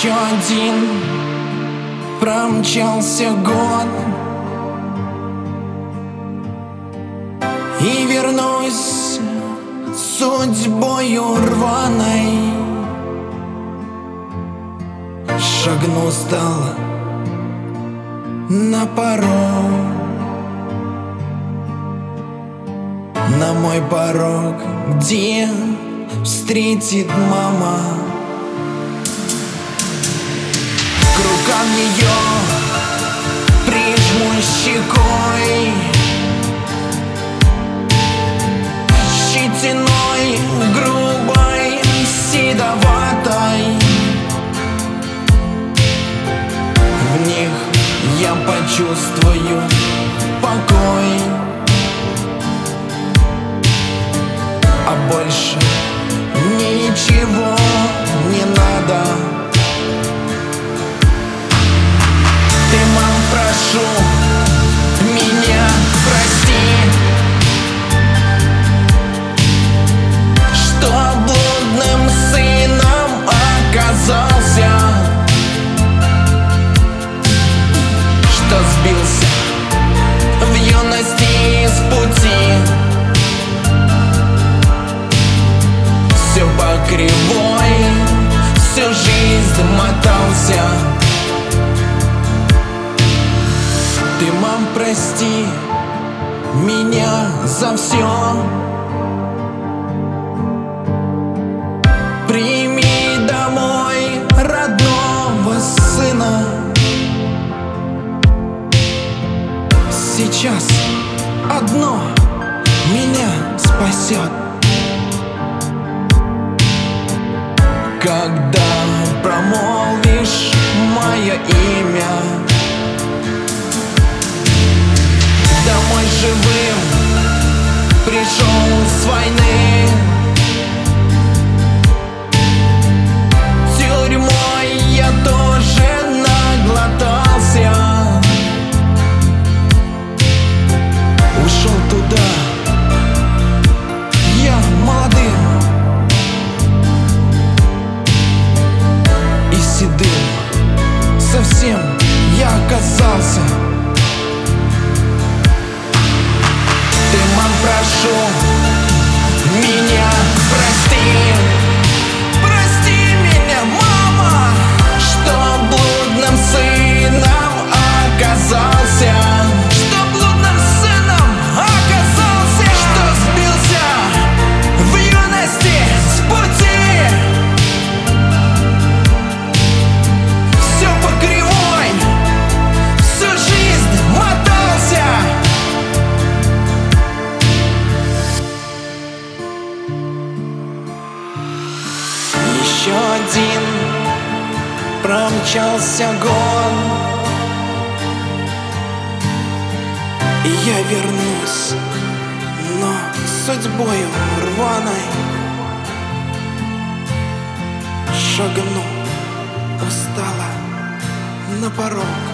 Еще один промчался год, и вернусь судьбою рваной. Шагну стало на порог, на мой порог, где встретит мама. К рукам ее прижму щекой, щетиной грубой, седоватой. В них я почувствую покой, а больше ничего не надо. Ты, мам, прошу меня прости, что блудным сыном оказался, что сбился в юности с пути, все по кривой, всю жизнь мотался. Ты, мам, прости меня за все, прими домой родного сына. Сейчас одно меня спасет: когда промолвишь мое имя. Домой живым пришел с войны, тюрьмой я тоже наглотался. Ушел туда я молодым и седым, совсем я оказался. Ты, мам, прошу меня прости, прости меня, мама, что блудным сыном оказался, что блудным сыном оказался, что сбился в юности с пути, все по кривой, всю жизнь мотался. Еще один промчался год, и я вернусь, но судьбою рваной шагну устало на порог.